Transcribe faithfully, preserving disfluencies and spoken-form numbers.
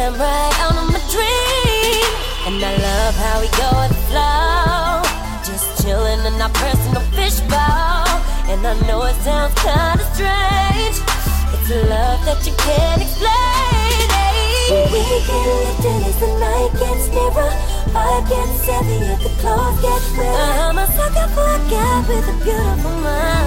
I'm right out of my dream. And I love how we go with the flow, just chillin' in our personal fishbowl. And I know it sounds kinda strange, it's a love that you can't explain. When we get lifted as the night gets nearer, vibe gets heavier, the clothes get wetter. I'm a sucker for a guy with a beautiful mind.